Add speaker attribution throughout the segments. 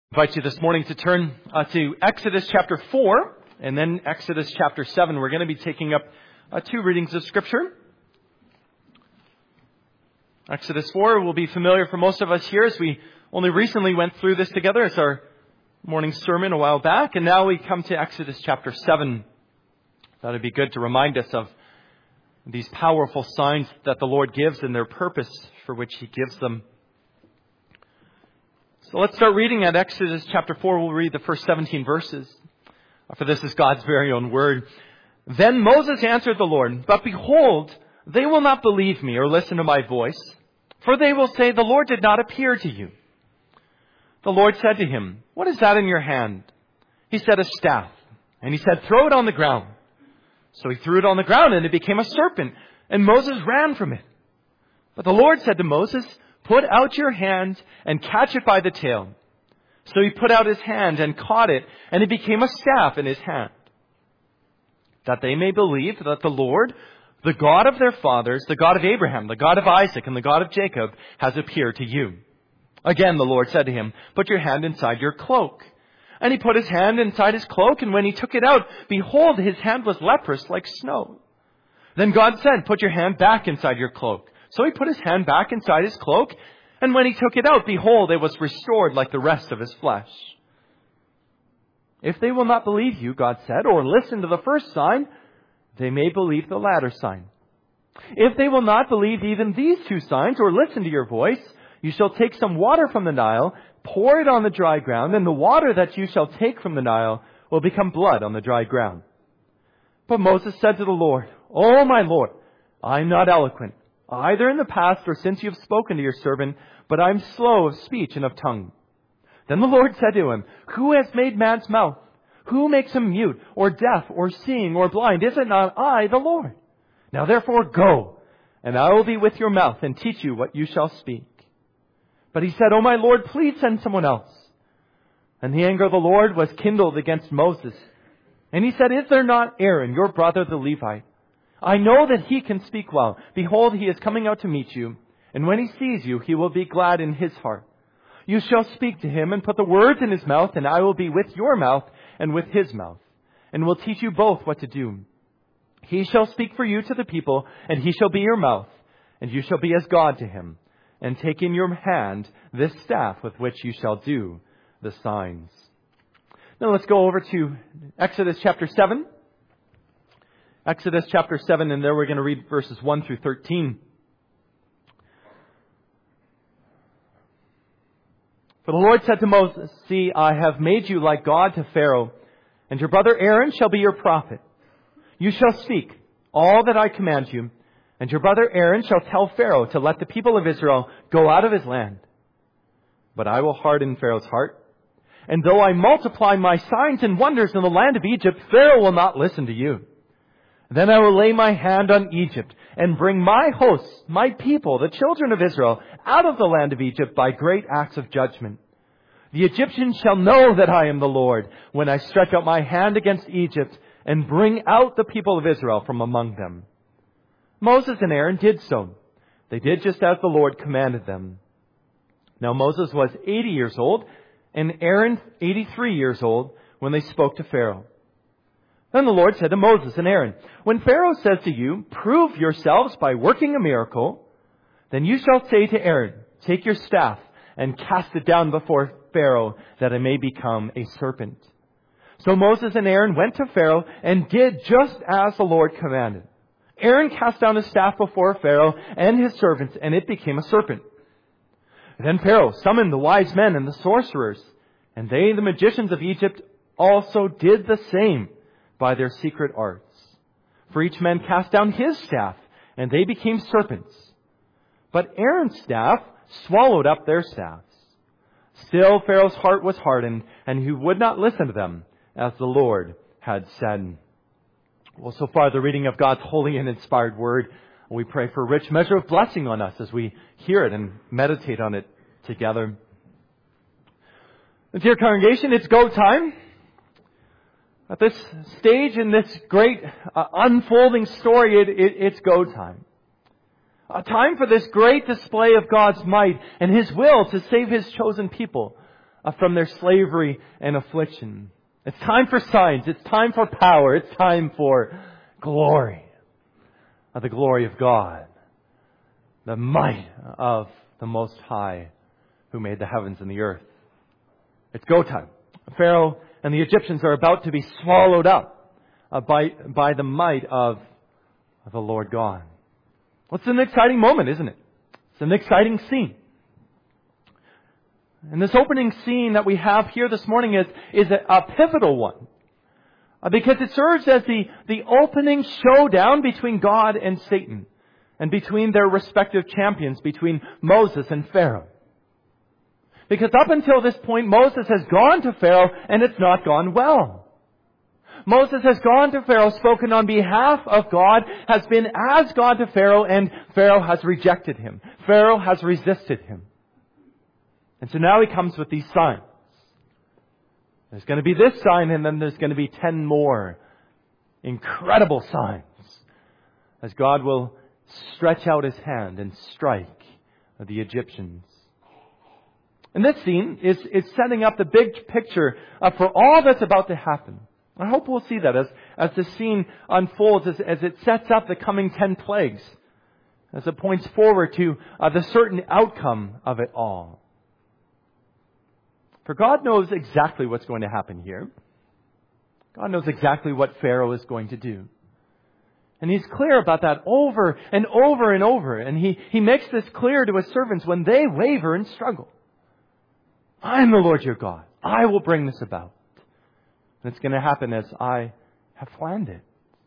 Speaker 1: I invite you this morning to turn to Exodus chapter 4 and then Exodus chapter 7. We're going to be taking up two readings of Scripture. Exodus 4 will be familiar for most of us here, as we only recently went through this together as our morning sermon a while back. And now we come to Exodus chapter 7. That would be good to remind us of these powerful signs that the Lord gives and their purpose for which He gives them. So let's start reading at Exodus chapter 4. We'll read the first 17 verses. For this is God's very own word. Then Moses answered the Lord, "But behold, they will not believe me or listen to my voice, for they will say, 'The Lord did not appear to you.' The Lord said to him, 'What is that in your hand?' He said, 'A staff.' And He said, 'Throw it on the ground.' So he threw it on the ground, and it became a serpent, and Moses ran from it. But the Lord said to Moses, 'Put out your hand and catch it by the tail.' So he put out his hand and caught it, and it became a staff in his hand. That they may believe that the Lord, the God of their fathers, the God of Abraham, the God of Isaac, and the God of Jacob, has appeared to you." Again the Lord said to him, "Put your hand inside your cloak." And he put his hand inside his cloak, and when he took it out, behold, his hand was leprous like snow. Then God said, "Put your hand back inside your cloak." So he put his hand back inside his cloak, and when he took it out, behold, it was restored like the rest of his flesh. "If they will not believe you," God said, "or listen to the first sign, they may believe the latter sign. If they will not believe even these two signs, or listen to your voice, you shall take some water from the Nile, pour it on the dry ground, and the water that you shall take from the Nile will become blood on the dry ground." But Moses said to the Lord, "Oh, my Lord, I am not eloquent, either in the past or since you have spoken to your servant, but I am slow of speech and of tongue." Then the Lord said to him, "Who has made man's mouth? Who makes him mute, or deaf, or seeing, or blind? Is it not I, the Lord? Now therefore go, and I will be with your mouth and teach you what you shall speak." But he said, "Oh, my Lord, please send someone else." And the anger of the Lord was kindled against Moses. And he said, "Is there not Aaron, your brother the Levite? I know that he can speak well. Behold, he is coming out to meet you. And when he sees you, he will be glad in his heart. You shall speak to him and put the words in his mouth, and I will be with your mouth and with his mouth, and will teach you both what to do. He shall speak for you to the people, and he shall be your mouth, and you shall be as God to him. And take in your hand this staff with which you shall do the signs." Now let's go over to Exodus chapter 7. Exodus chapter 7, and there we're going to read verses 1 through 13. "For the Lord said to Moses, 'See, I have made you like God to Pharaoh, and your brother Aaron shall be your prophet. You shall speak all that I command you, and your brother Aaron shall tell Pharaoh to let the people of Israel go out of his land. But I will harden Pharaoh's heart, and though I multiply my signs and wonders in the land of Egypt, Pharaoh will not listen to you. Then I will lay my hand on Egypt and bring my hosts, my people, the children of Israel, out of the land of Egypt by great acts of judgment. The Egyptians shall know that I am the Lord when I stretch out my hand against Egypt and bring out the people of Israel from among them.' Moses and Aaron did so. They did just as the Lord commanded them. Now Moses was 80 years old and Aaron 83 years old when they spoke to Pharaoh. Then the Lord said to Moses and Aaron, 'When Pharaoh says to you, prove yourselves by working a miracle, then you shall say to Aaron, take your staff and cast it down before Pharaoh that it may become a serpent.' So Moses and Aaron went to Pharaoh and did just as the Lord commanded. Aaron cast down his staff before Pharaoh and his servants, and it became a serpent. Then Pharaoh summoned the wise men and the sorcerers, and they, the magicians of Egypt, also did the same by their secret arts. For each man cast down his staff, and they became serpents. But Aaron's staff swallowed up their staffs. Still Pharaoh's heart was hardened, and he would not listen to them, as the Lord had said." Well, so far the reading of God's holy and inspired word. We pray for a rich measure of blessing on us as we hear it and meditate on it together. Dear congregation, it's go time. At this stage in this great unfolding story, it's go time. A time for this great display of God's might and His will to save His chosen people. from their slavery and affliction. It's time for signs. It's time for power. It's time for glory. The glory of God. The might of the Most High who made the heavens and the earth. It's go time. Pharaoh and the Egyptians are about to be swallowed up by the might of the Lord God. Well, it's an exciting moment, isn't it? It's an exciting scene. And this opening scene that we have here this morning is a pivotal one. Because it serves as the opening showdown between God and Satan. And between their respective champions, between Moses and Pharaoh. Because up until this point, Moses has gone to Pharaoh and it's not gone well. Moses has gone to Pharaoh, spoken on behalf of God, has been as God to Pharaoh, and Pharaoh has rejected him. Pharaoh has resisted him. And so now he comes with these signs. There's going to be this sign, and then there's going to be 10 more incredible signs as God will stretch out His hand and strike the Egyptians. And this scene is setting up the big picture for all that's about to happen. I hope we'll see that as the scene unfolds, as it sets up the coming 10 plagues, as it points forward to the certain outcome of it all. For God knows exactly what's going to happen here. God knows exactly what Pharaoh is going to do. And He's clear about that over and over and over. And He makes this clear to His servants when they waver and struggle. I am the Lord your God. I will bring this about. And it's going to happen as I have planned it.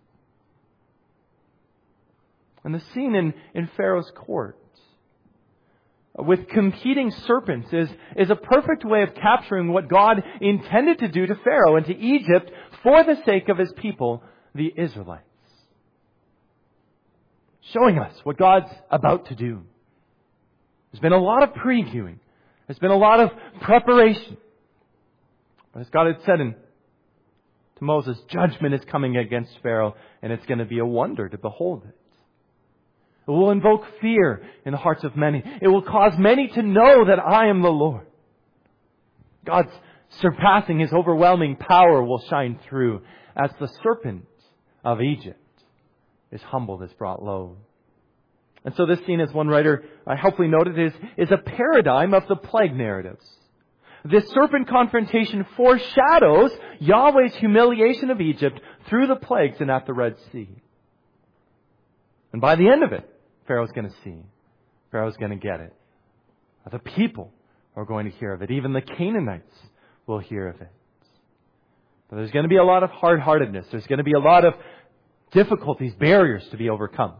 Speaker 1: And the scene in Pharaoh's court with competing serpents is a perfect way of capturing what God intended to do to Pharaoh and to Egypt for the sake of His people, the Israelites. Showing us what God's about to do. There's been a lot of previewing. There's been a lot of preparation. But as God had said to Moses, judgment is coming against Pharaoh, and it's going to be a wonder to behold it. It will invoke fear in the hearts of many. It will cause many to know that I am the Lord. God's surpassing His overwhelming power will shine through as the serpent of Egypt is humbled, is brought low. And so this scene, as one writer helpfully noted, is a paradigm of the plague narratives. This serpent confrontation foreshadows Yahweh's humiliation of Egypt through the plagues and at the Red Sea. And by the end of it, Pharaoh's going to see. Pharaoh's going to get it. The people are going to hear of it. Even the Canaanites will hear of it. But there's going to be a lot of hard-heartedness. There's going to be a lot of difficulties, barriers to be overcome.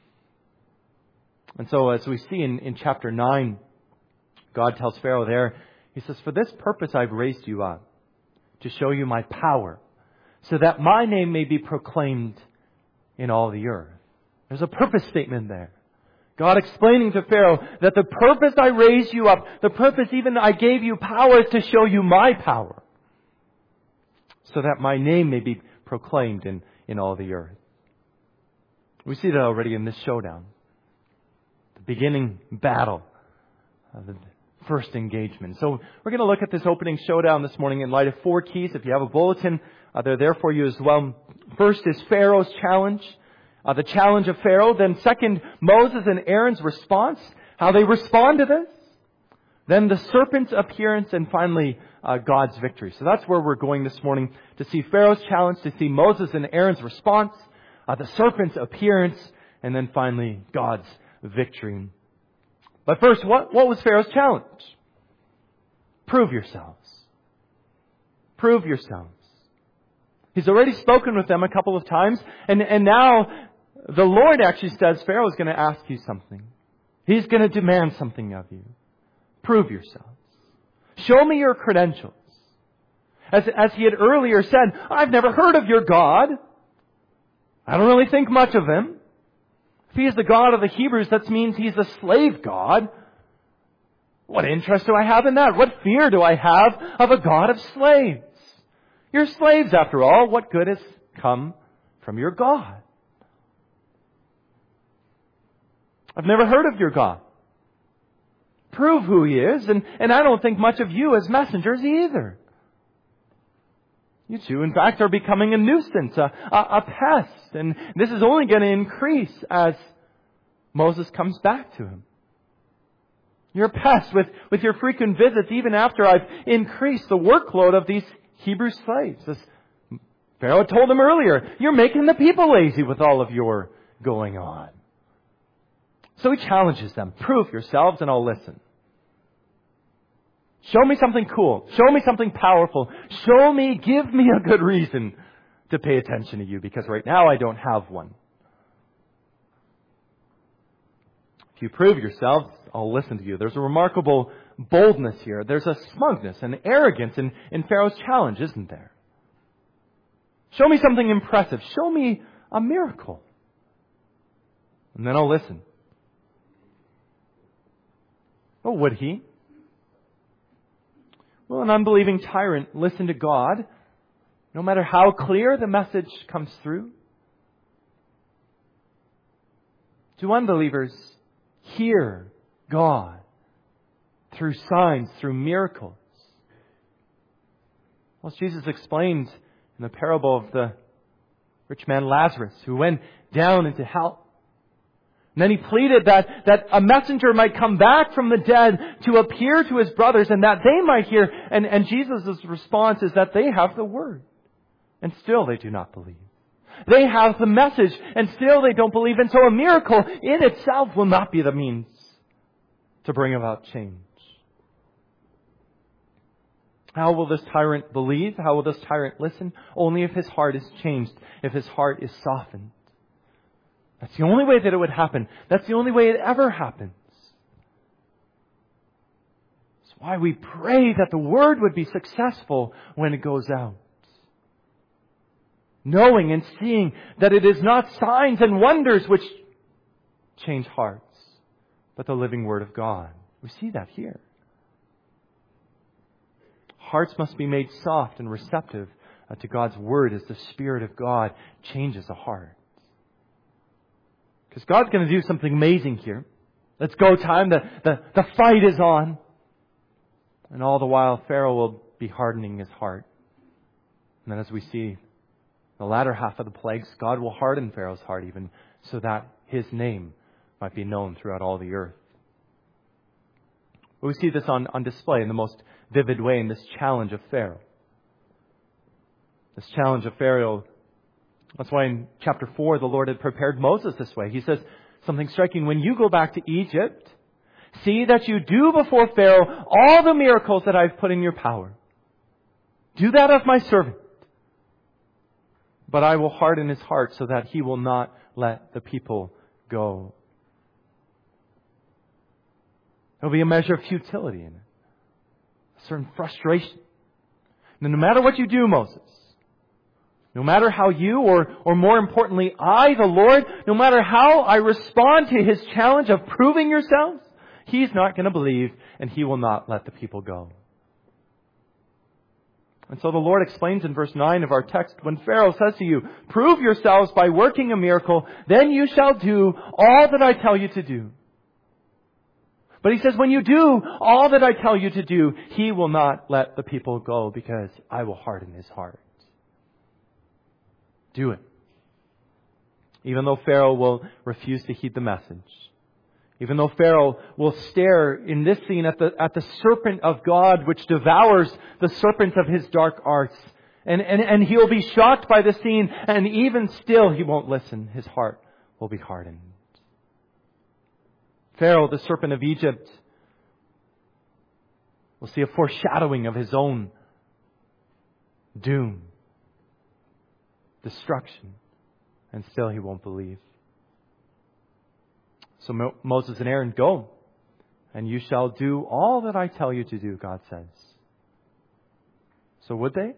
Speaker 1: And so as we see in chapter 9, God tells Pharaoh there, He says, for this purpose I've raised you up, to show you my power, so that my name may be proclaimed in all the earth. There's a purpose statement there. God explaining to Pharaoh that the purpose I raised you up, the purpose even I gave you power is to show you my power, so that my name may be proclaimed in all the earth. We see that already in this showdown. The beginning battle. The first engagement. So we're going to look at this opening showdown this morning in light of 4 keys. If you have a bulletin, they're there for you as well. First is Pharaoh's challenge. The challenge of Pharaoh. Then second, Moses and Aaron's response. How they respond to this. Then the serpent's appearance. And finally, God's victory. So that's where we're going this morning. To see Pharaoh's challenge. To see Moses and Aaron's response. The serpent's appearance. And then finally, God's victory. But first, what was Pharaoh's challenge? Prove yourselves. Prove yourselves. He's already spoken with them a couple of times. And now the Lord actually says Pharaoh is going to ask you something. He's going to demand something of you. Prove yourselves. Show me your credentials. As he had earlier said, I've never heard of your God. I don't really think much of Him. If He is the God of the Hebrews, that means He's a slave God. What interest do I have in that? What fear do I have of a God of slaves? You're slaves after all. What good has come from your God? I've never heard of your God. prove who He is, and I don't think much of you as messengers either. You two, in fact, are becoming a nuisance, a pest, and this is only going to increase as Moses comes back to him. You're a pest with your frequent visits, even after I've increased the workload of these Hebrew slaves. As Pharaoh told him earlier, you're making the people lazy with all of your going on. So he challenges them. Prove yourselves and I'll listen. Show me something cool. Show me something powerful. Give me a good reason to pay attention to you, because right now I don't have one. If you prove yourselves, I'll listen to you. There's a remarkable boldness here. There's a smugness and arrogance in Pharaoh's challenge, isn't there? Show me something impressive. Show me a miracle. And then I'll listen. Oh, would he? Will an unbelieving tyrant listen to God, no matter how clear the message comes through? Do unbelievers hear God through signs, through miracles? Well, as Jesus explained in the parable of the rich man Lazarus, who went down into hell. And then he pleaded that a messenger might come back from the dead to appear to his brothers and that they might hear. And Jesus' response is that they have the word. And still they do not believe. They have the message and still they don't believe. And so a miracle in itself will not be the means to bring about change. How will this tyrant believe? How will this tyrant listen? Only if his heart is changed, if his heart is softened. That's the only way that it would happen. That's the only way it ever happens. That's why we pray that the word would be successful when it goes out. Knowing and seeing that it is not signs and wonders which change hearts, but the living word of God. We see that here. Hearts must be made soft and receptive to God's word as the Spirit of God changes a heart. Because God's going to do something amazing here. Let's go time. The fight is on. And all the while, Pharaoh will be hardening his heart. And then as we see the latter half of the plagues, God will harden Pharaoh's heart even so that His name might be known throughout all the earth. But we see this on display in the most vivid way in this challenge of Pharaoh. This challenge of Pharaoh. That's why in chapter 4, the Lord had prepared Moses this way. He says something striking. When you go back to Egypt, see that you do before Pharaoh all the miracles that I've put in your power. Do that of my servant. But I will harden his heart so that he will not let the people go. There will be a measure of futility in it. A certain frustration. And no matter what you do, Moses, no matter how you, or more importantly, I, the Lord, no matter how I respond to His challenge of proving yourselves, He's not going to believe and He will not let the people go. And so the Lord explains in verse 9 of our text, when Pharaoh says to you, prove yourselves by working a miracle, then you shall do all that I tell you to do. But He says, when you do all that I tell you to do, He will not let the people go because I will harden his heart. Do it. Even though Pharaoh will refuse to heed the message. Even though Pharaoh will stare in this scene at the serpent of God which devours the serpents of his dark arts. And he'll be shocked by the scene, and even still he won't listen. His heart will be hardened. Pharaoh, the serpent of Egypt, will see a foreshadowing of his own doom, destruction, and still he won't believe. So Moses and Aaron, go, and you shall do all that I tell you to do, God says. So would they?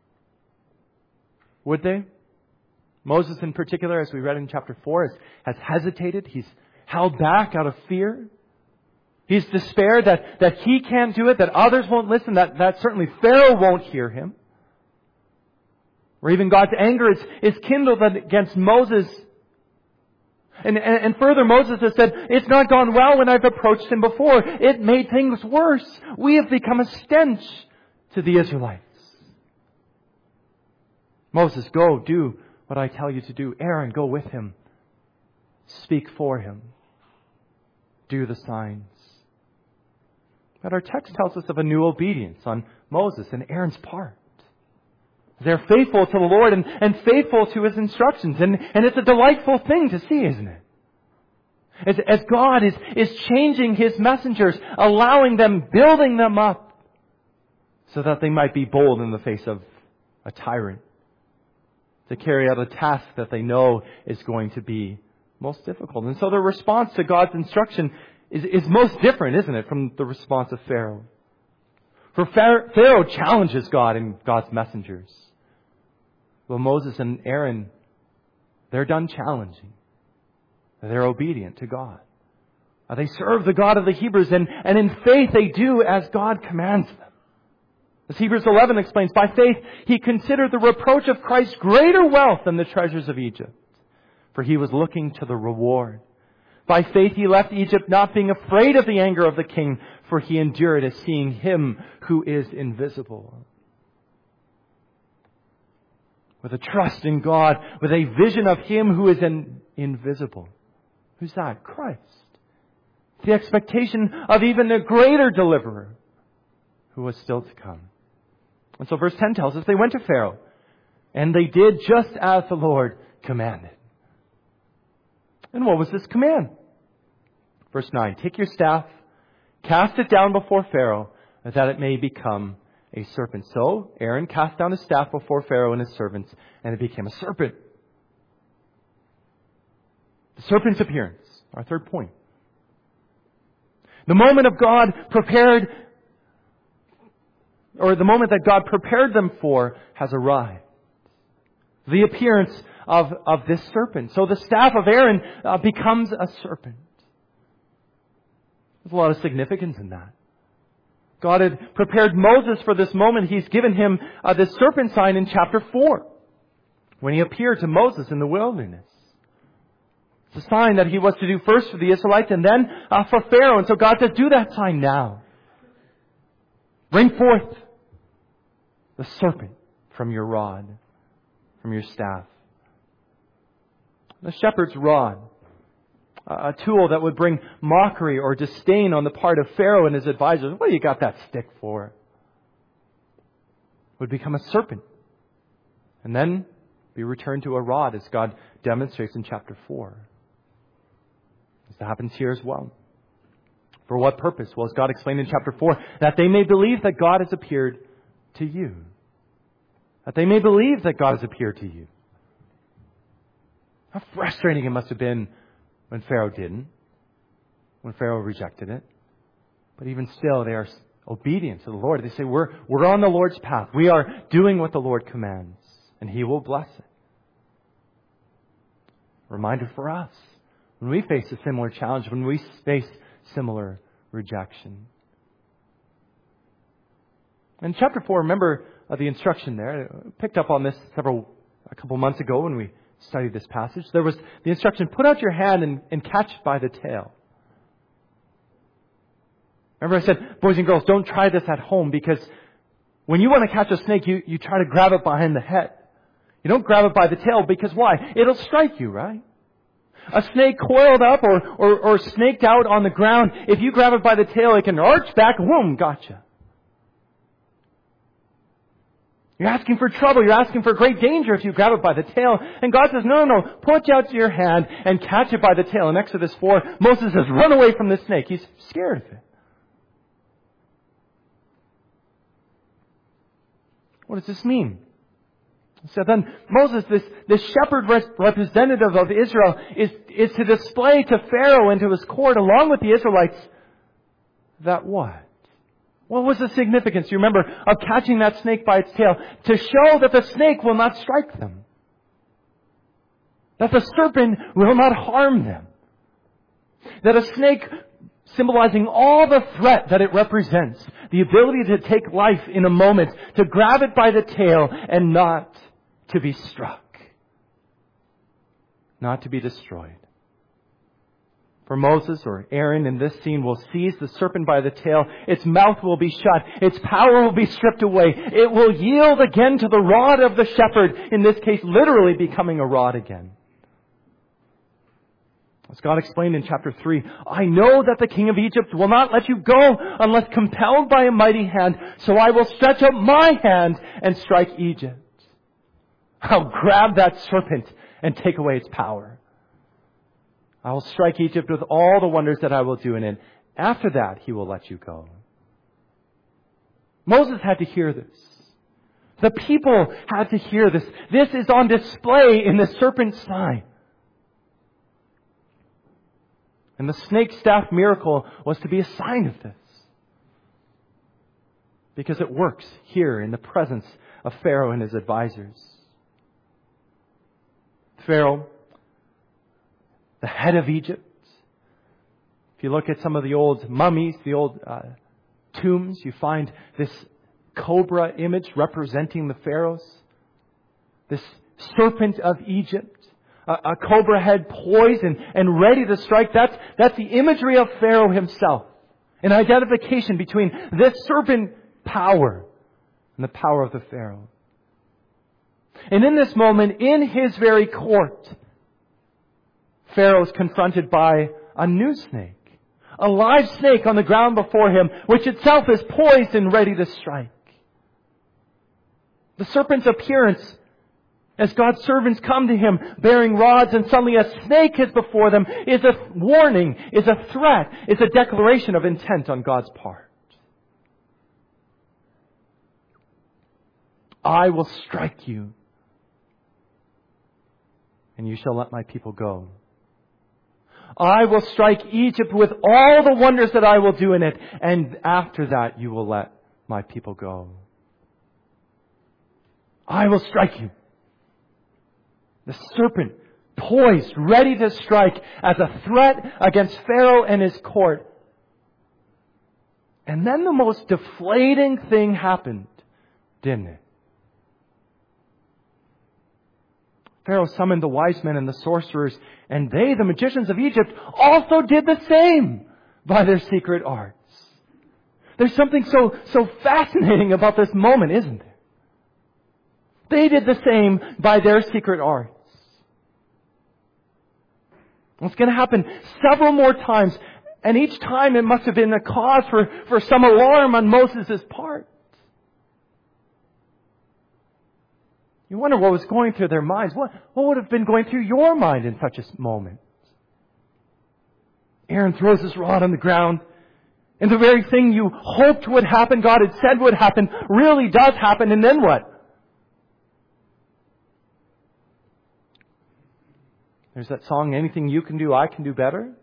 Speaker 1: Would they? Moses in particular, as we read in chapter 4, has hesitated. He's held back out of fear. He's despaired that he can't do it, that others won't listen, that certainly Pharaoh won't hear him. Or even God's anger is kindled against Moses And further, Moses has said, it's not gone well when I've approached him before. It made things worse. We have become a stench to the Israelites. Moses, go do what I tell you to do. Aaron, go with him. Speak for him. Do the signs. But our text tells us of a new obedience on Moses and Aaron's part. They're faithful to the Lord and faithful to His instructions. And it's a delightful thing to see, isn't it? As God is changing His messengers, allowing them, building them up, so that they might be bold in the face of a tyrant, to carry out a task that they know is going to be most difficult. And so their response to God's instruction is most different, isn't it, from the response of Pharaoh. For Pharaoh challenges God and God's messengers. Well, Moses and Aaron, they're done challenging. They're obedient to God. They serve the God of the Hebrews, and in faith they do as God commands them. As Hebrews 11 explains, by faith he considered the reproach of Christ greater wealth than the treasures of Egypt, for he was looking to the reward. By faith he left Egypt, not being afraid of the anger of the king, for he endured as seeing Him who is invisible. With a trust in God, with a vision of Him who is invisible. Who's that? Christ. The expectation of even a greater deliverer who was still to come. And so verse 10 tells us they went to Pharaoh, and they did just as the Lord commanded. And what was this command? Verse 9, take your staff, cast it down before Pharaoh, that it may become a serpent. So Aaron cast down his staff before Pharaoh and his servants, and it became a serpent. The serpent's appearance, our third point. The moment of God prepared, or the moment that God prepared them for, has arrived. The appearance of this serpent. So the staff of Aaron becomes a serpent. There's a lot of significance in that. God had prepared Moses for this moment. He's given him this serpent sign in chapter 4, when He appeared to Moses in the wilderness. It's a sign that He was to do first for the Israelites and then for Pharaoh. And so God says, do that sign now. Bring forth the serpent from your rod, from your staff. The shepherd's rod, a tool that would bring mockery or disdain on the part of Pharaoh and his advisors. What do you got that stick for? Would become a serpent and then be returned to a rod, as God demonstrates in chapter 4. This happens here as well. For what purpose? Well, as God explained in chapter 4, that they may believe that God has appeared to you. That they may believe that God has appeared to you. How frustrating it must have been when Pharaoh didn't, when Pharaoh rejected it. But even still, they are obedient to the Lord. They say, we're on the Lord's path. We are doing what the Lord commands, and He will bless it. Reminder for us, when we face a similar challenge, when we face similar rejection. In chapter 4, remember the instruction there. I picked up on this a couple months ago when we studied this passage. There was the instruction, put out your hand and catch it by the tail. Remember I said, boys and girls, don't try this at home, because when you want to catch a snake, you try to grab it behind the head. You don't grab it by the tail, because why? It'll strike you, right? A snake coiled up or snaked out on the ground, if you grab it by the tail, it can arch back, whoom, gotcha. You're asking for trouble. You're asking for great danger if you grab it by the tail. And God says, no. Put out your hand and catch it by the tail. In Exodus 4, Moses says, run away from the snake. He's scared of it. What does this mean? So then Moses, this shepherd representative of Israel, is to display to Pharaoh and to his court, along with the Israelites, that what? What was the significance, you remember, of catching that snake by its tail? To show that the snake will not strike them. That the serpent will not harm them. That a snake, symbolizing all the threat that it represents, the ability to take life in a moment, to grab it by the tail and not to be struck. Not to be destroyed. For Moses or Aaron in this scene will seize the serpent by the tail. Its mouth will be shut. Its power will be stripped away. It will yield again to the rod of the shepherd. In this case, literally becoming a rod again. As God explained in chapter 3, I know that the king of Egypt will not let you go unless compelled by a mighty hand. So I will stretch out my hand and strike Egypt. I'll grab that serpent and take away its power. I will strike Egypt with all the wonders that I will do in it. After that, he will let you go. Moses had to hear this. The people had to hear this. This is on display in the serpent's sign. And the snake staff miracle was to be a sign of this. Because it works here in the presence of Pharaoh and his advisors. Pharaoh, the head of Egypt. If you look at some of the old mummies, the old tombs, you find this cobra image representing the pharaohs. This serpent of Egypt. A cobra head poised and ready to strike. That's the imagery of Pharaoh himself. An identification between this serpent power and the power of the Pharaoh. And in this moment, in his very court, Pharaoh is confronted by a new snake. A live snake on the ground before him, which itself is poised and ready to strike. The serpent's appearance, as God's servants come to him bearing rods and suddenly a snake is before them, is a warning, is a threat, is a declaration of intent on God's part. I will strike you, and you shall let my people go. I will strike Egypt with all the wonders that I will do in it, and after that you will let my people go. I will strike you. The serpent poised, ready to strike as a threat against Pharaoh and his court. And then the most deflating thing happened, didn't it? Pharaoh summoned the wise men and the sorcerers, and they, the magicians of Egypt, also did the same by their secret arts. There's something so fascinating about this moment, isn't there? They did the same by their secret arts. It's going to happen several more times, and each time it must have been a cause for some alarm on Moses' part. You wonder what was going through their minds. What would have been going through your mind in such a moment? Aaron throws his rod on the ground, and the very thing you hoped would happen, God had said would happen, really does happen, and then what? There's that song, anything you can do, I can do better.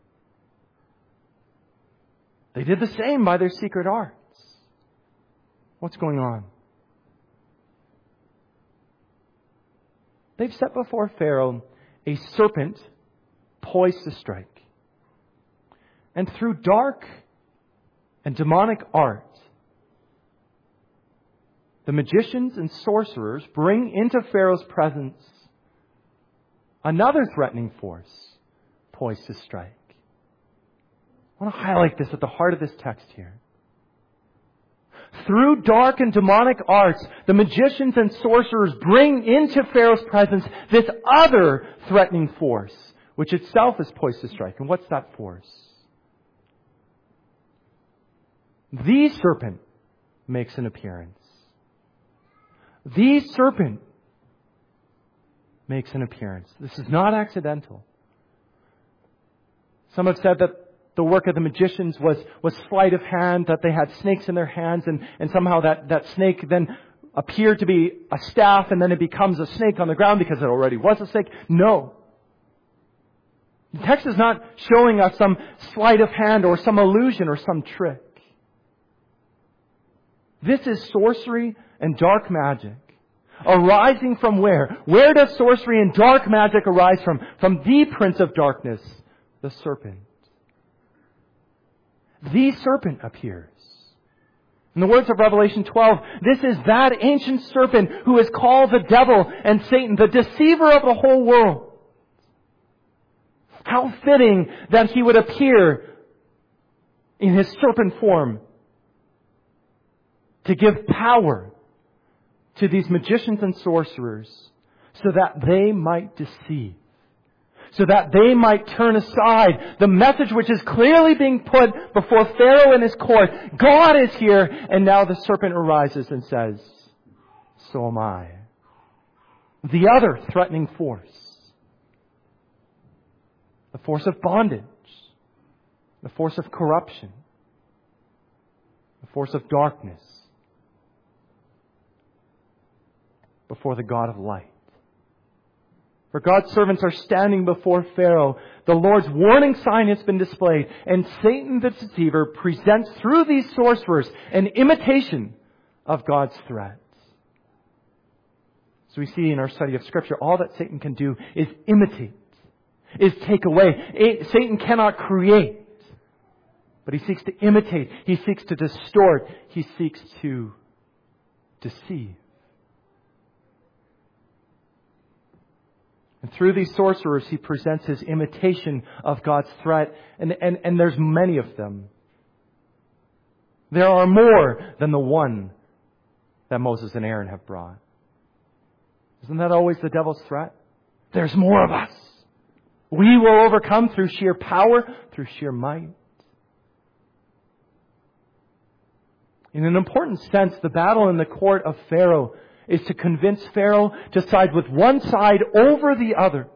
Speaker 1: They did the same by their secret arts. What's going on? They've set before Pharaoh a serpent poised to strike. And through dark and demonic art, the magicians and sorcerers bring into Pharaoh's presence another threatening force poised to strike. I want to highlight this at the heart of this text here. Through dark and demonic arts, the magicians and sorcerers bring into Pharaoh's presence this other threatening force, which itself is poised to strike. And what's that force? The serpent makes an appearance. The serpent makes an appearance. This is not accidental. Some have said that the work of the magicians was sleight of hand, that they had snakes in their hands, and somehow that snake then appeared to be a staff, and then it becomes a snake on the ground because it already was a snake. No. The text is not showing us some sleight of hand or some illusion or some trick. This is sorcery and dark magic. Arising from where? Where does sorcery and dark magic arise from? From the prince of darkness, the serpent. The serpent appears. In the words of Revelation 12, this is that ancient serpent who is called the devil and Satan, the deceiver of the whole world. How fitting that he would appear in his serpent form to give power to these magicians and sorcerers so that they might deceive, so that they might turn aside the message which is clearly being put before Pharaoh and his court. God is here, and now the serpent arises and says, so am I. The other threatening force. The force of bondage. The force of corruption. The force of darkness. Before the God of light. For God's servants are standing before Pharaoh. The Lord's warning sign has been displayed. And Satan the deceiver presents through these sorcerers an imitation of God's threats. So we see in our study of Scripture, all that Satan can do is imitate, is take away. Satan cannot create, but he seeks to imitate. He seeks to distort. He seeks to deceive. And through these sorcerers, he presents his imitation of God's threat. And there's many of them. There are more than the one that Moses and Aaron have brought. Isn't that always the devil's threat? There's more of us. We will overcome through sheer power, through sheer might. In an important sense, the battle in the court of Pharaoh is to convince Pharaoh to side with one side over the other.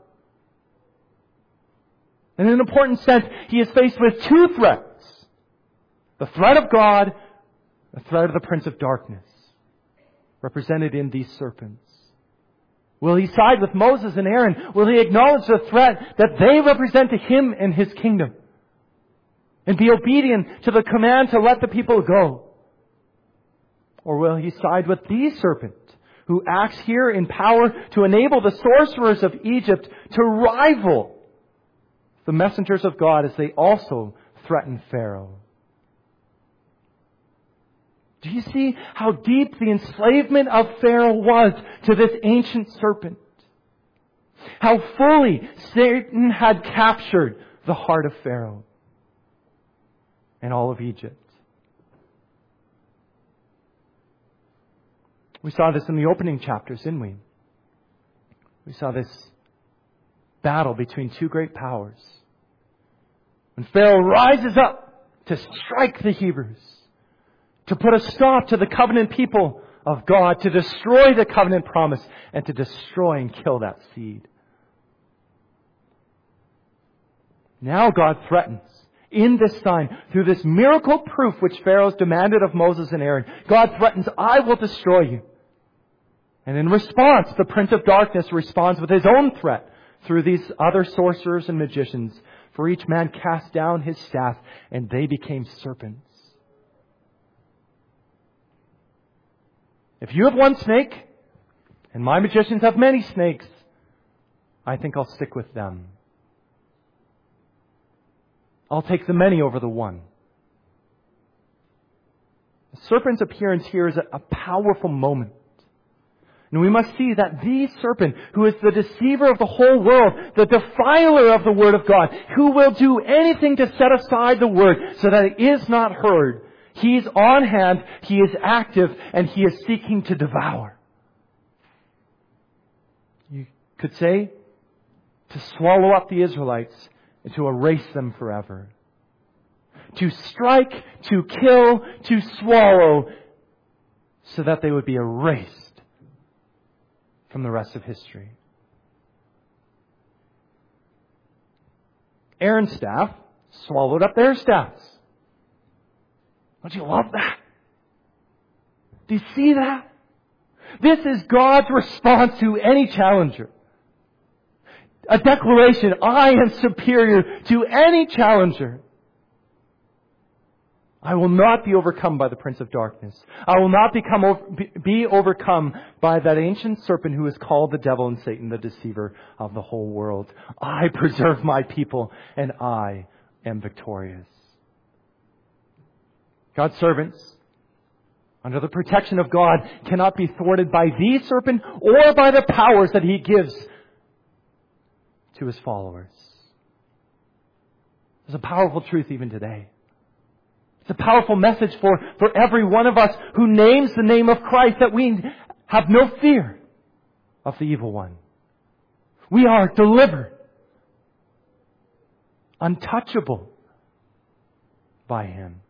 Speaker 1: In an important sense, he is faced with two threats. The threat of God, the threat of the Prince of Darkness, represented in these serpents. Will he side with Moses and Aaron? Will he acknowledge the threat that they represent to him and his kingdom? And be obedient to the command to let the people go? Or will he side with the serpent, who acts here in power to enable the sorcerers of Egypt to rival the messengers of God as they also threaten Pharaoh? Do you see how deep the enslavement of Pharaoh was to this ancient serpent? How fully Satan had captured the heart of Pharaoh and all of Egypt. We saw this in the opening chapters, didn't we? We saw this battle between two great powers. When Pharaoh rises up to strike the Hebrews, to put a stop to the covenant people of God, to destroy the covenant promise, and to destroy and kill that seed. Now God threatens, in this sign, through this miracle proof which Pharaoh's demanded of Moses and Aaron, God threatens, I will destroy you. And in response, the Prince of Darkness responds with his own threat through these other sorcerers and magicians. For each man cast down his staff, and they became serpents. If you have one snake, and my magicians have many snakes, I think I'll stick with them. I'll take the many over the one. The serpent's appearance here is a powerful moment. And we must see that the serpent, who is the deceiver of the whole world, the defiler of the Word of God, who will do anything to set aside the Word so that it is not heard, he's on hand, he is active, and he is seeking to devour. You could say, to swallow up the Israelites and to erase them forever. To strike, to kill, to swallow, so that they would be erased from the rest of history. Aaron's staff swallowed up their staffs. Don't you love that? Do you see that? This is God's response to any challenger. A declaration, I am superior to any challenger. I will not be overcome by the Prince of Darkness. I will not be overcome by that ancient serpent who is called the devil and Satan, the deceiver of the whole world. I preserve my people, and I am victorious. God's servants, under the protection of God, cannot be thwarted by the serpent or by the powers that he gives to his followers. It's a powerful truth even today. It's a powerful message for every one of us who names the name of Christ, that we have no fear of the evil one. We are delivered, untouchable by Him.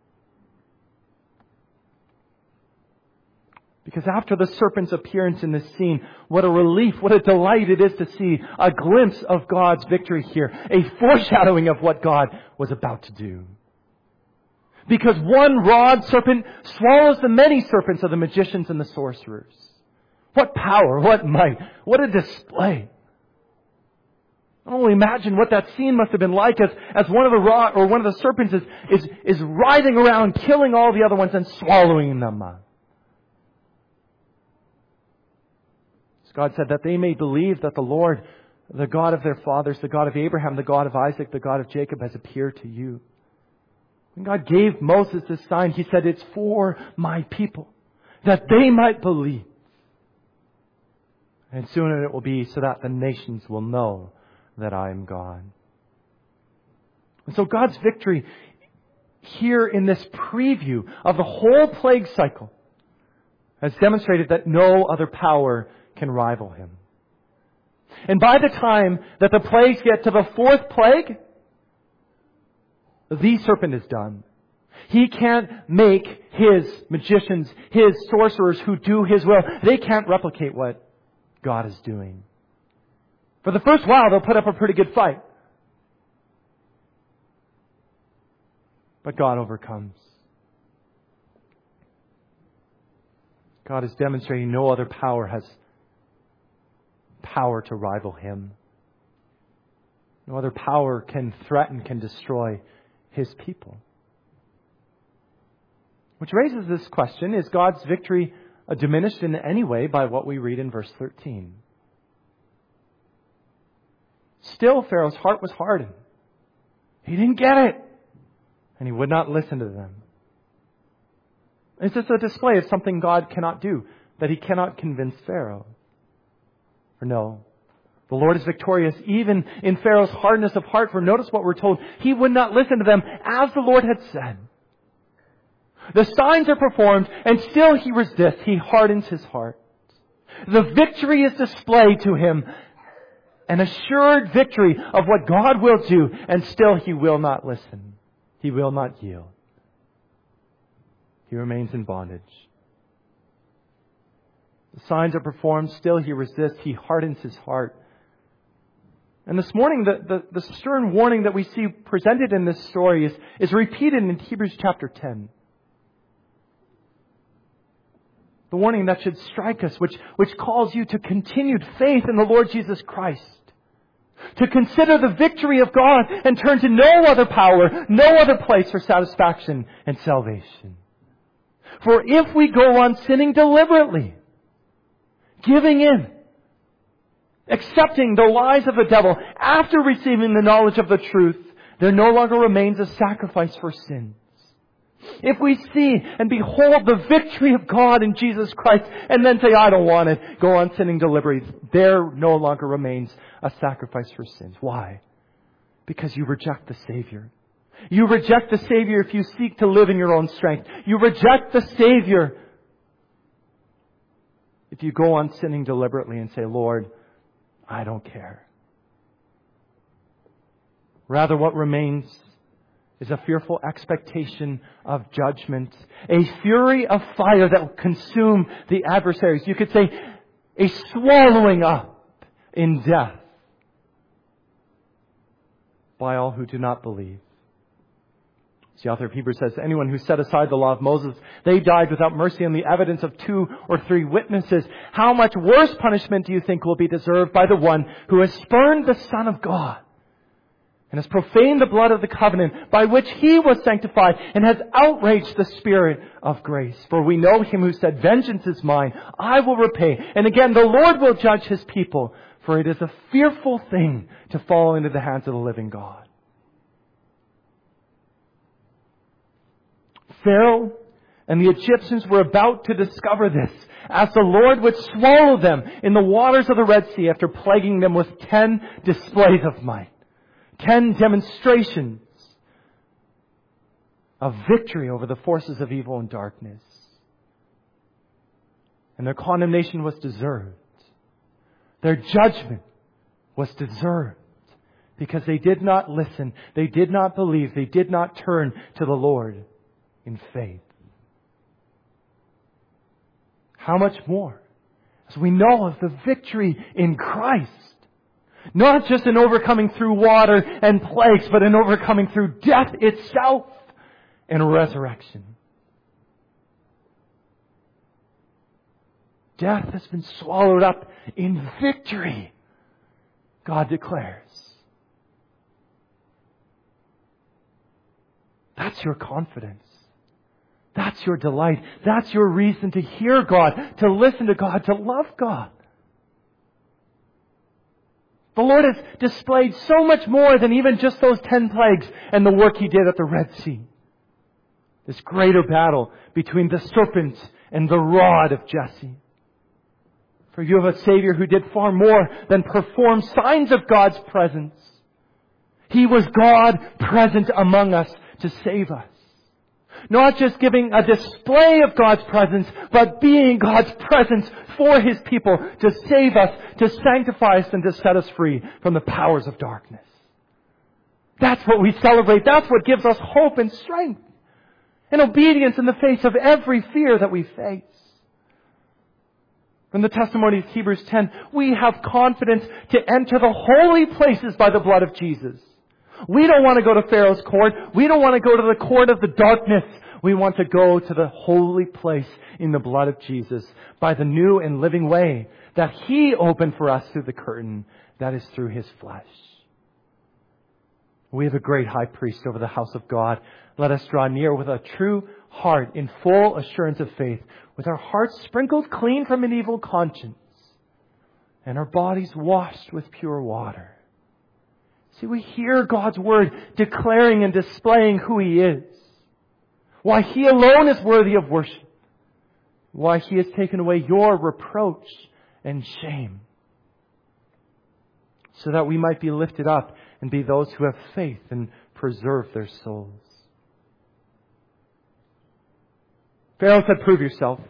Speaker 1: Because after the serpent's appearance in this scene, what a relief, what a delight it is to see a glimpse of God's victory here. A foreshadowing of what God was about to do. Because one rod serpent swallows the many serpents of the magicians and the sorcerers. What power, what might, what a display. I can only imagine what that scene must have been like as one of the serpents is writhing around, killing all the other ones and swallowing them up. God said that they may believe that the Lord, the God of their fathers, the God of Abraham, the God of Isaac, the God of Jacob, has appeared to you. When God gave Moses this sign, He said, it's for my people, that they might believe. And soon it will be so that the nations will know that I am God. And so God's victory here in this preview of the whole plague cycle has demonstrated that no other power can rival Him. And by the time that the plagues get to the fourth plague, the serpent is done. He can't make his magicians, his sorcerers who do his will, they can't replicate what God is doing. For the first while, they'll put up a pretty good fight. But God overcomes. God is demonstrating no other power has power to rival Him. No other power can threaten, can destroy His people. Which raises this question, is God's victory diminished in any way by what we read in verse 13? Still, Pharaoh's heart was hardened. He didn't get it. And he would not listen to them. It's just a display of something God cannot do, that He cannot convince Pharaoh. For no, the Lord is victorious even in Pharaoh's hardness of heart. For notice what we're told. He would not listen to them as the Lord had said. The signs are performed and still he resists. He hardens his heart. The victory is displayed to him. An assured victory of what God will do, and still he will not listen. He will not yield. He remains in bondage. The signs are performed, still he resists. He hardens his heart. And this morning, the stern warning that we see presented in this story is repeated in Hebrews chapter 10. The warning that should strike us, which calls you to continued faith in the Lord Jesus Christ. To consider the victory of God and turn to no other power, no other place for satisfaction and salvation. For if we go on sinning deliberately, giving in, accepting the lies of the devil after receiving the knowledge of the truth, there no longer remains a sacrifice for sins. If we see and behold the victory of God in Jesus Christ and then say, I don't want it, go on sinning deliberately, there no longer remains a sacrifice for sins. Why? Because you reject the Savior. You reject the Savior if you seek to live in your own strength. You reject the Savior if you go on sinning deliberately and say, Lord, I don't care. Rather, what remains is a fearful expectation of judgment, a fury of fire that will consume the adversaries. You could say a swallowing up in death by all who do not believe. As the author of Hebrews says, anyone who set aside the law of Moses, they died without mercy on the evidence of 2 or 3 witnesses. How much worse punishment do you think will be deserved by the one who has spurned the Son of God and has profaned the blood of the covenant by which He was sanctified and has outraged the Spirit of grace? For we know Him who said, vengeance is mine, I will repay. And again, the Lord will judge His people, for it is a fearful thing to fall into the hands of the living God. Pharaoh and the Egyptians were about to discover this as the Lord would swallow them in the waters of the Red Sea after plaguing them with 10 displays of might. 10 demonstrations a victory over the forces of evil and darkness. And their condemnation was deserved. Their judgment was deserved because they did not listen, they did not believe, they did not turn to the Lord in faith. How much more as we know of the victory in Christ? Not just in overcoming through water and plagues, but in overcoming through death itself and resurrection. Death has been swallowed up in victory, God declares. That's your confidence. That's your delight. That's your reason to hear God, to listen to God, to love God. The Lord has displayed so much more than even just those 10 plagues and the work He did at the Red Sea. This greater battle between the serpent and the rod of Jesse. For you have a Savior who did far more than perform signs of God's presence. He was God present among us to save us. Not just giving a display of God's presence, but being God's presence for His people to save us, to sanctify us, and to set us free from the powers of darkness. That's what we celebrate. That's what gives us hope and strength and obedience in the face of every fear that we face. From the testimony of Hebrews 10, we have confidence to enter the holy places by the blood of Jesus. We don't want to go to Pharaoh's court. We don't want to go to the court of the darkness. We want to go to the holy place in the blood of Jesus by the new and living way that He opened for us through the curtain that is through His flesh. We have a great high priest over the house of God. Let us draw near with a true heart in full assurance of faith, with our hearts sprinkled clean from an evil conscience and our bodies washed with pure water. See, we hear God's Word declaring and displaying who He is. Why He alone is worthy of worship. Why He has taken away your reproach and shame. So that we might be lifted up and be those who have faith and preserve their souls. Pharaoh said, prove yourself.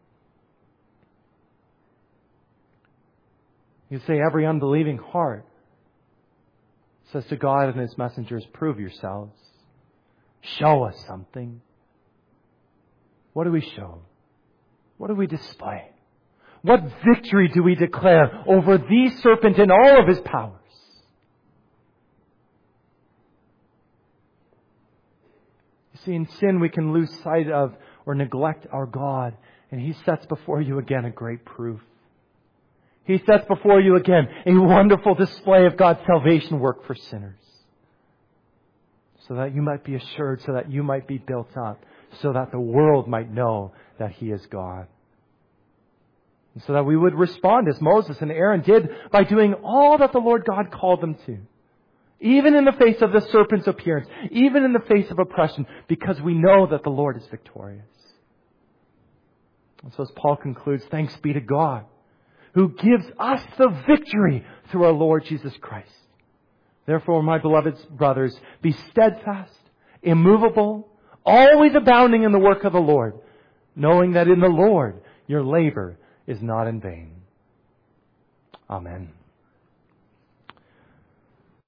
Speaker 1: You say every unbelieving heart says to God and His messengers, prove yourselves. Show us something. What do we show? What do we display? What victory do we declare over the serpent and all of his powers? You see, in sin we can lose sight of or neglect our God, and He sets before you again a great proof. He sets before you again a wonderful display of God's salvation work for sinners. So that you might be assured, so that you might be built up, so that the world might know that He is God. And so that we would respond as Moses and Aaron did by doing all that the Lord God called them to. Even in the face of the serpent's appearance, even in the face of oppression, because we know that the Lord is victorious. And so as Paul concludes, thanks be to God, who gives us the victory through our Lord Jesus Christ. Therefore, my beloved brothers, be steadfast, immovable, always abounding in the work of the Lord, knowing that in the Lord your labor is not in vain. Amen.